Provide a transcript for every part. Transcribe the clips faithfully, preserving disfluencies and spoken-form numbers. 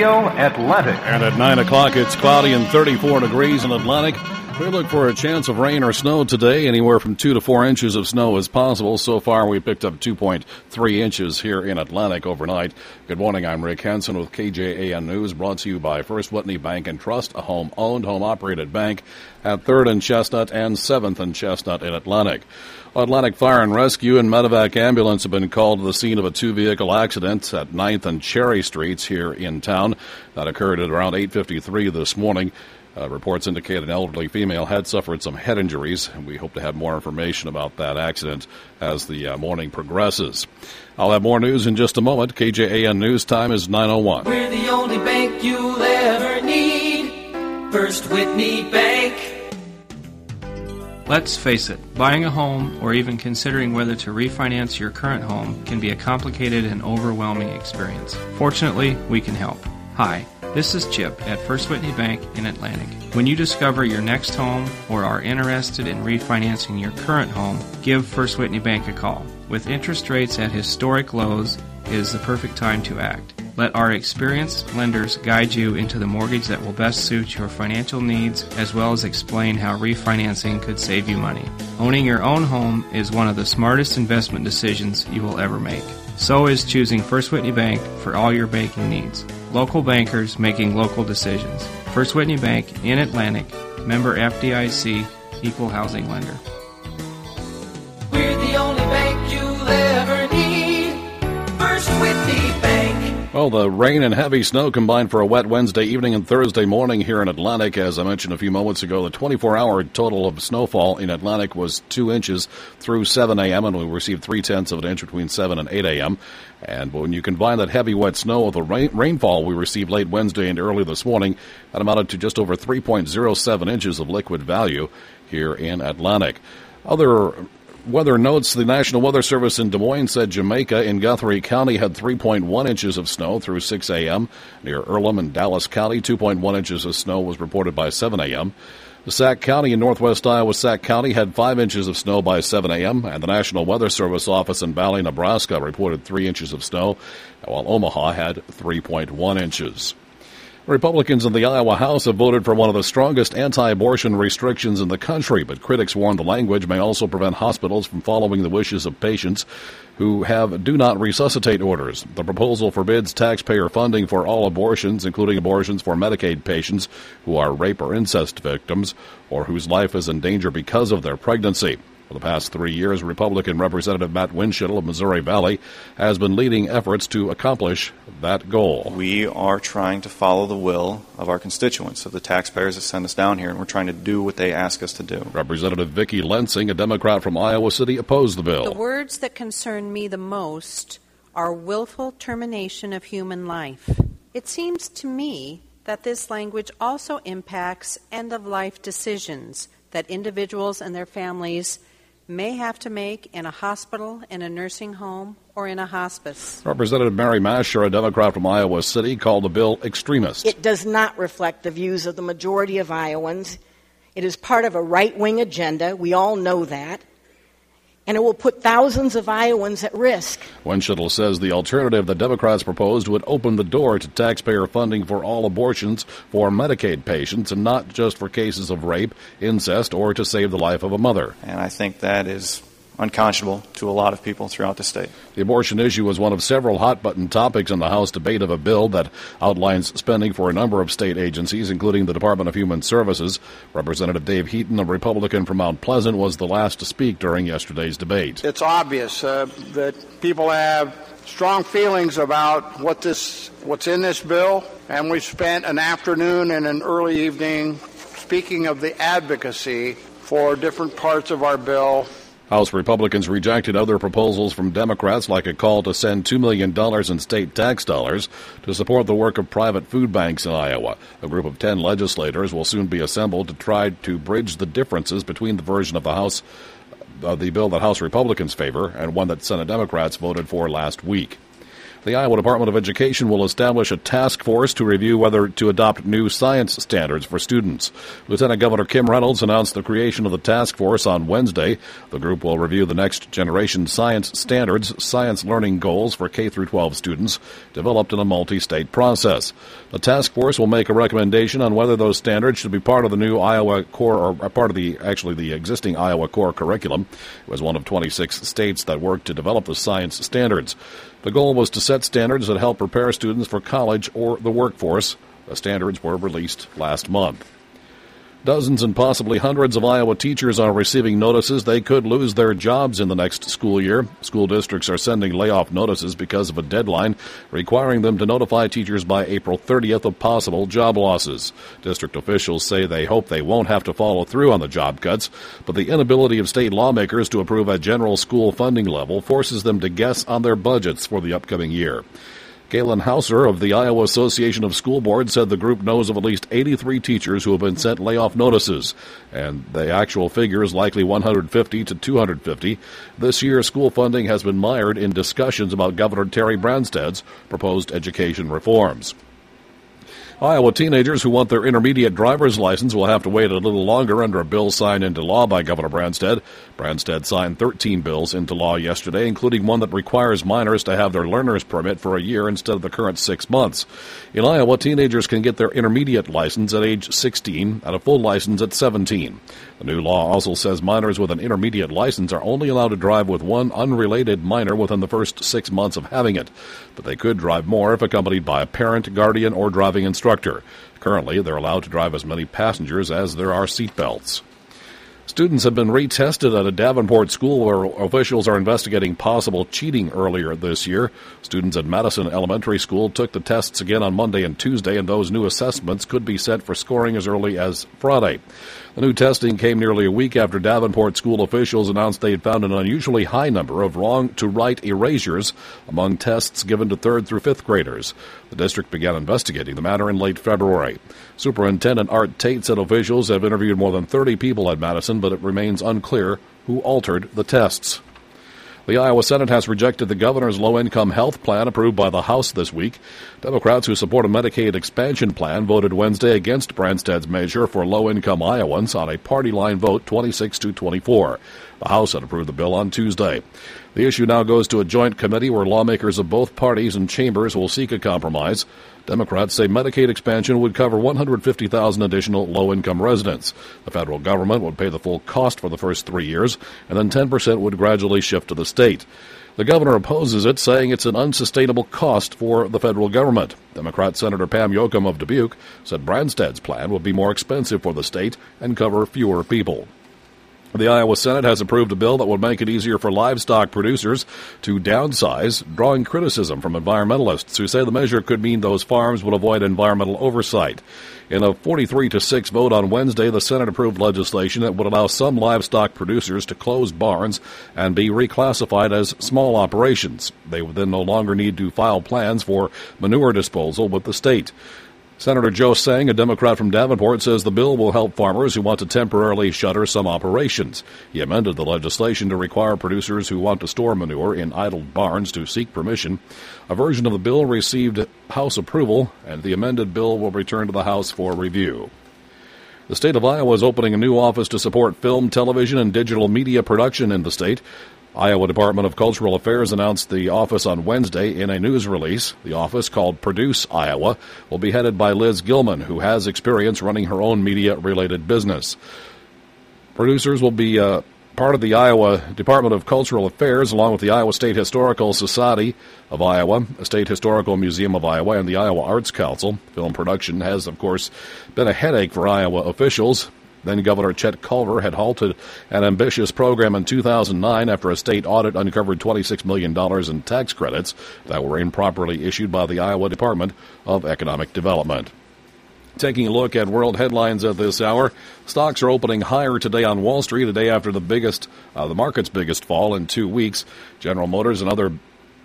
Radio Atlantic. And at nine o'clock, it's cloudy and thirty-four degrees in Atlantic. We look for a chance of rain or snow today. Anywhere from two to four inches of snow is possible. So far, we picked up two point three inches here in Atlantic overnight. Good morning. I'm Rick Hansen with K J A N News, brought to you by First Whitney Bank and Trust, a home-owned, home-operated bank at third and Chestnut and seventh and Chestnut in Atlantic. Atlantic Fire and Rescue and Medevac Ambulance have been called to the scene of a two-vehicle accident at ninth and Cherry Streets here in town. That occurred at around eight fifty-three this morning. Uh, reports indicate an elderly female had suffered some head injuries, and we hope to have more information about that accident as the uh, morning progresses. I'll have more news in just a moment. K J A N News time is nine oh one. We're the only bank you'll ever need. First Whitney Bank. Let's face it, buying a home or even considering whether to refinance your current home can be a complicated and overwhelming experience. Fortunately, we can help. Hi, this is Chip at First Whitney Bank in Atlantic. When you discover your next home or are interested in refinancing your current home, give First Whitney Bank a call. With interest rates at historic lows, it is the perfect time to act. Let our experienced lenders guide you into the mortgage that will best suit your financial needs, as well as explain how refinancing could save you money. Owning your own home is one of the smartest investment decisions you will ever make. So is choosing First Whitney Bank for all your banking needs. Local bankers making local decisions. First Whitney Bank in Atlantic, member F D I C, equal housing lender. We're the only bank you'll ever need. First Whitney Bank. Well, the rain and heavy snow combined for a wet Wednesday evening and Thursday morning here in Atlantic. As I mentioned a few moments ago, the twenty-four hour total of snowfall in Atlantic was two inches through seven a.m., and we received three-tenths of an inch between seven and eight a.m. And when you combine that heavy wet snow with the rain, rainfall we received late Wednesday and early this morning, that amounted to just over three point oh seven inches of liquid value here in Atlantic. Other weather notes: the National Weather Service in Des Moines said Jamaica in Guthrie County had three point one inches of snow through six a.m. Near Earlham in Dallas County, two point one inches of snow was reported by seven a.m. Sac County in northwest Iowa, Sac County had five inches of snow by seven a.m., and the National Weather Service office in Valley, Nebraska reported three inches of snow, while Omaha had three point one inches. Republicans in the Iowa House have voted for one of the strongest anti-abortion restrictions in the country, but critics warn the language may also prevent hospitals from following the wishes of patients who have do not resuscitate orders. The proposal forbids taxpayer funding for all abortions, including abortions for Medicaid patients who are rape or incest victims or whose life is in danger because of their pregnancy. For the past three years, Republican Representative Matt Winchell of Missouri Valley has been leading efforts to accomplish that goal. We are trying to follow the will of our constituents, of the taxpayers that send us down here, and we're trying to do what they ask us to do. Representative Vicki Lensing, a Democrat from Iowa City, opposed the bill. The words that concern me the most are willful termination of human life. It seems to me that this language also impacts end-of-life decisions that individuals and their families may have to make in a hospital, in a nursing home, or in a hospice. Representative Mary Masher, a Democrat from Iowa City, called the bill extremist. It does not reflect the views of the majority of Iowans. It is part of a right-wing agenda. We all know that. And it will put thousands of Iowans at risk. Winchell says the alternative the Democrats proposed would open the door to taxpayer funding for all abortions for Medicaid patients and not just for cases of rape, incest, or to save the life of a mother. And I think that is unconscionable to a lot of people throughout the state. The abortion issue was one of several hot-button topics in the House debate of a bill that outlines spending for a number of state agencies, including the Department of Human Services. Representative Dave Heaton, a Republican from Mount Pleasant, was the last to speak during yesterday's debate. It's obvious uh, that people have strong feelings about what this, what's in this bill, and we spent an afternoon and an early evening speaking of the advocacy for different parts of our bill. House Republicans rejected other proposals from Democrats, like a call to send two million dollars in state tax dollars to support the work of private food banks in Iowa. A group of ten legislators will soon be assembled to try to bridge the differences between the version of the House, uh, the bill that House Republicans favor and one that Senate Democrats voted for last week. The Iowa Department of Education will establish a task force to review whether to adopt new science standards for students. Lieutenant Governor Kim Reynolds announced the creation of the task force on Wednesday. The group will review the next generation science standards, science learning goals for K through twelve students, developed in a multi-state process. The task force will make a recommendation on whether those standards should be part of the new Iowa core, or part of the actually the existing Iowa core curriculum. It was one of twenty-six states that worked to develop the science standards. The goal was to set standards that help prepare students for college or the workforce. The standards were released last month. Dozens and possibly hundreds of Iowa teachers are receiving notices they could lose their jobs in the next school year. School districts are sending layoff notices because of a deadline requiring them to notify teachers by April thirtieth of possible job losses. District officials say they hope they won't have to follow through on the job cuts, but the inability of state lawmakers to approve a general school funding level forces them to guess on their budgets for the upcoming year. Galen Hauser of the Iowa Association of School Boards said the group knows of at least eighty-three teachers who have been sent layoff notices, and the actual figure is likely one hundred fifty to two hundred fifty. This year, school funding has been mired in discussions about Governor Terry Branstad's proposed education reforms. Iowa teenagers who want their intermediate driver's license will have to wait a little longer under a bill signed into law by Governor Branstad. Branstad signed thirteen bills into law yesterday, including one that requires minors to have their learner's permit for a year instead of the current six months. In Iowa, teenagers can get their intermediate license at age sixteen and a full license at seventeen. The new law also says minors with an intermediate license are only allowed to drive with one unrelated minor within the first six months of having it, but they could drive more if accompanied by a parent, guardian, or driving instructor. Currently, they're allowed to drive as many passengers as there are seat belts. Students have been retested at a Davenport school where officials are investigating possible cheating earlier this year. Students at Madison Elementary School took the tests again on Monday and Tuesday, and those new assessments could be set for scoring as early as Friday. The new testing came nearly a week after Davenport school officials announced they had found an unusually high number of wrong-to-right erasures among tests given to third through fifth graders. The district began investigating the matter in late February. Superintendent Art Tate said officials have interviewed more than thirty people at Madison, but it remains unclear who altered the tests. The Iowa Senate has rejected the governor's low-income health plan approved by the House this week. Democrats who support a Medicaid expansion plan voted Wednesday against Branstad's measure for low-income Iowans on a party-line vote twenty-six to twenty-four. The House had approved the bill on Tuesday. The issue now goes to a joint committee where lawmakers of both parties and chambers will seek a compromise. Democrats say Medicaid expansion would cover one hundred fifty thousand additional low-income residents. The federal government would pay the full cost for the first three years, and then ten percent would gradually shift to the state. The governor opposes it, saying it's an unsustainable cost for the federal government. Democrat Senator Pam Yoakum of Dubuque said Branstad's plan would be more expensive for the state and cover fewer people. The Iowa Senate has approved a bill that would make it easier for livestock producers to downsize, drawing criticism from environmentalists who say the measure could mean those farms would avoid environmental oversight. In a forty-three to six vote on Wednesday, the Senate approved legislation that would allow some livestock producers to close barns and be reclassified as small operations. They would then no longer need to file plans for manure disposal with the state. Senator Joe Sang, a Democrat from Davenport, says the bill will help farmers who want to temporarily shutter some operations. He amended the legislation to require producers who want to store manure in idled barns to seek permission. A version of the bill received House approval, and the amended bill will return to the House for review. The state of Iowa is opening a new office to support film, television, and digital media production in the state. Iowa Department of Cultural Affairs announced the office on Wednesday in a news release. The office, called Produce Iowa, will be headed by Liz Gilman, who has experience running her own media-related business. Producers will be uh, part of the Iowa Department of Cultural Affairs, along with the Iowa State Historical Society of Iowa, the State Historical Museum of Iowa, and the Iowa Arts Council. Film production has, of course, been a headache for Iowa officials. Then Governor Chet Culver had halted an ambitious program in two thousand nine after a state audit uncovered twenty-six million dollars in tax credits that were improperly issued by the Iowa Department of Economic Development. Taking a look at world headlines at this hour, stocks are opening higher today on Wall Street, a day after the biggest, uh, the market's biggest fall in two weeks. General Motors and other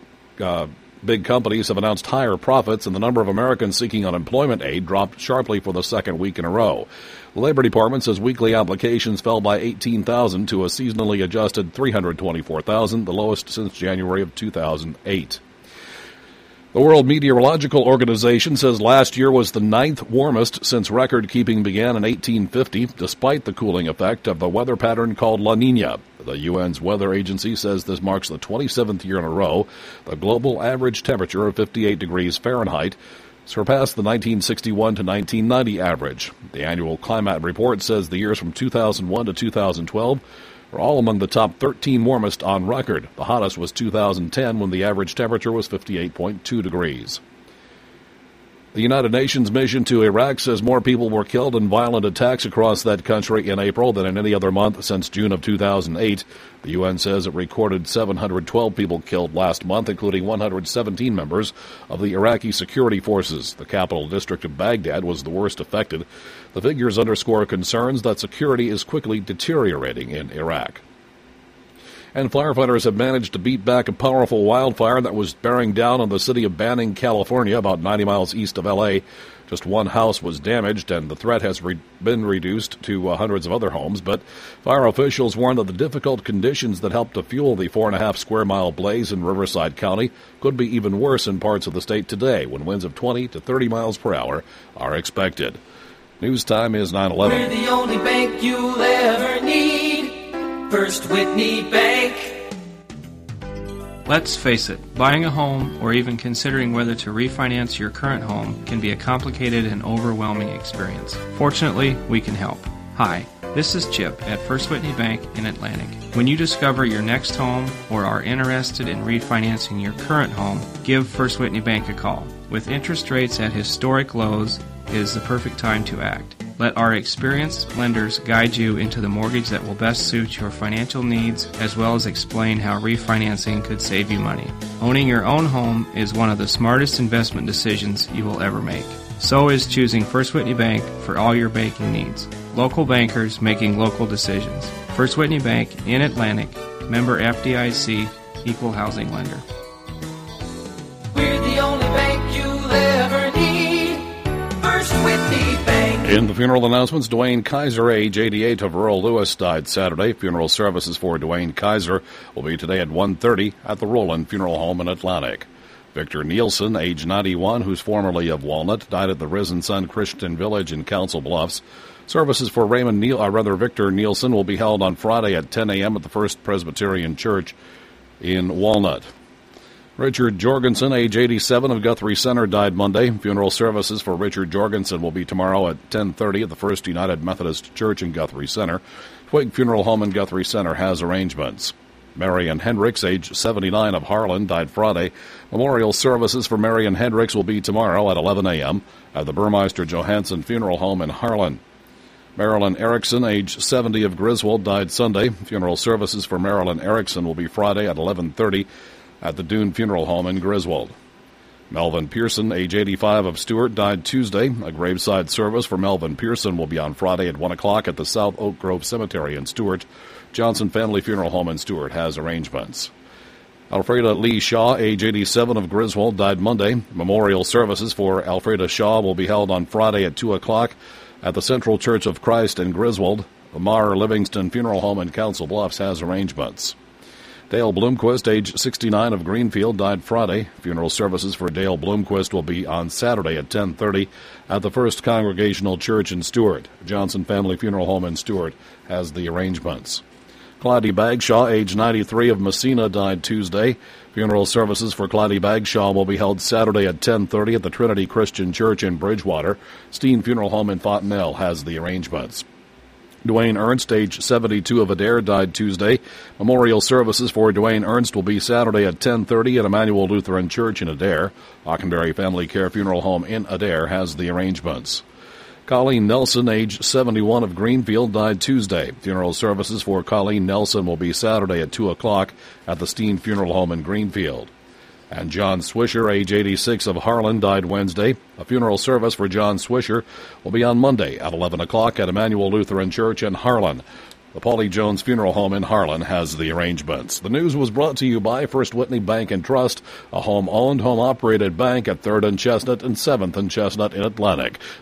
uh, big companies have announced higher profits, and the number of Americans seeking unemployment aid dropped sharply for the second week in a row. The Labor Department says weekly applications fell by eighteen thousand to a seasonally adjusted three hundred twenty-four thousand, the lowest since January of two thousand eight. The World Meteorological Organization says last year was the ninth warmest since record-keeping began in eighteen fifty, despite the cooling effect of the weather pattern called La Niña. The U N's weather agency says this marks the twenty-seventh year in a row the global average temperature of fifty-eight degrees Fahrenheit surpassed the nineteen sixty-one to nineteen ninety average. The annual climate report says the years from two thousand one to two thousand twelve are all among the top thirteen warmest on record. The hottest was two thousand ten, when the average temperature was fifty-eight point two degrees. The United Nations mission to Iraq says more people were killed in violent attacks across that country in April than in any other month since June of two thousand eight. The U N says it recorded seven hundred twelve people killed last month, including one hundred seventeen members of the Iraqi security forces. The capital district of Baghdad was the worst affected. The figures underscore concerns that security is quickly deteriorating in Iraq. And firefighters have managed to beat back a powerful wildfire that was bearing down on the city of Banning, California, about ninety miles east of L A. Just one house was damaged, and the threat has re- been reduced to uh, hundreds of other homes. But fire officials warn that the difficult conditions that helped to fuel the four and a half square mile blaze in Riverside County could be even worse in parts of the state today, when winds of twenty to thirty miles per hour are expected. News time is nine eleven. We're the only bank you'll ever need. First Whitney Bank. Let's face it, buying a home or even considering whether to refinance your current home can be a complicated and overwhelming experience. Fortunately, we can help. Hi, this is Chip at First Whitney Bank in Atlantic. When you discover your next home or are interested in refinancing your current home, give First Whitney Bank a call. With interest rates at historic lows, it is the perfect time to act. Let our experienced lenders guide you into the mortgage that will best suit your financial needs, as well as explain how refinancing could save you money. Owning your own home is one of the smartest investment decisions you will ever make. So is choosing First Whitney Bank for all your banking needs. Local bankers making local decisions. First Whitney Bank in Atlantic, member F D I C, equal housing lender. We're the only bank you'll ever need. First Whitney Bank. In the funeral announcements, Dwayne Kaiser, age eighty-eight, of Earl Lewis, died Saturday. Funeral services for Dwayne Kaiser will be today at one thirty at the Roland Funeral Home in Atlantic. Victor Nielsen, age ninety-one, who's formerly of Walnut, died at the Risen Sun Christian Village in Council Bluffs. Services for Raymond Neil, or rather Victor Nielsen, will be held on Friday at ten a.m. at the First Presbyterian Church in Walnut. Richard Jorgensen, age eighty-seven, of Guthrie Center, died Monday. Funeral services for Richard Jorgensen will be tomorrow at ten thirty at the First United Methodist Church in Guthrie Center. Twig Funeral Home in Guthrie Center has arrangements. Marion Hendricks, age seventy-nine, of Harlan, died Friday. Memorial services for Marion Hendricks will be tomorrow at eleven a.m. at the Burmeister Johansson Funeral Home in Harlan. Marilyn Erickson, age seventy, of Griswold, died Sunday. Funeral services for Marilyn Erickson will be Friday at eleven thirty at the Dune Funeral Home in Griswold. Melvin Pearson, age eighty-five, of Stewart, died Tuesday. A graveside service for Melvin Pearson will be on Friday at one o'clock at the South Oak Grove Cemetery in Stewart. Johnson Family Funeral Home in Stewart has arrangements. Alfreda Lee Shaw, age eighty-seven, of Griswold, died Monday. Memorial services for Alfreda Shaw will be held on Friday at two o'clock at the Central Church of Christ in Griswold. The Mar Livingston Funeral Home in Council Bluffs has arrangements. Dale Bloomquist, age sixty-nine, of Greenfield, died Friday. Funeral services for Dale Bloomquist will be on Saturday at ten thirty at the First Congregational Church in Stewart. Johnson Family Funeral Home in Stewart has the arrangements. Clyde Bagshaw, age ninety-three, of Messina, died Tuesday. Funeral services for Clyde Bagshaw will be held Saturday at ten thirty at the Trinity Christian Church in Bridgewater. Steen Funeral Home in Fontenelle has the arrangements. Dwayne Ernst, age seventy-two, of Adair, died Tuesday. Memorial services for Dwayne Ernst will be Saturday at ten thirty at Emmanuel Lutheran Church in Adair. Hockenberry Family Care Funeral Home in Adair has the arrangements. Colleen Nelson, age seventy-one, of Greenfield, died Tuesday. Funeral services for Colleen Nelson will be Saturday at two o'clock at the Steen Funeral Home in Greenfield. And John Swisher, age eighty-six, of Harlan, died Wednesday. A funeral service for John Swisher will be on Monday at eleven o'clock at Emmanuel Lutheran Church in Harlan. The Paulie Jones Funeral Home in Harlan has the arrangements. The news was brought to you by First Whitney Bank and Trust, a home-owned, home-operated bank at third and Chestnut and seventh and Chestnut in Atlantic.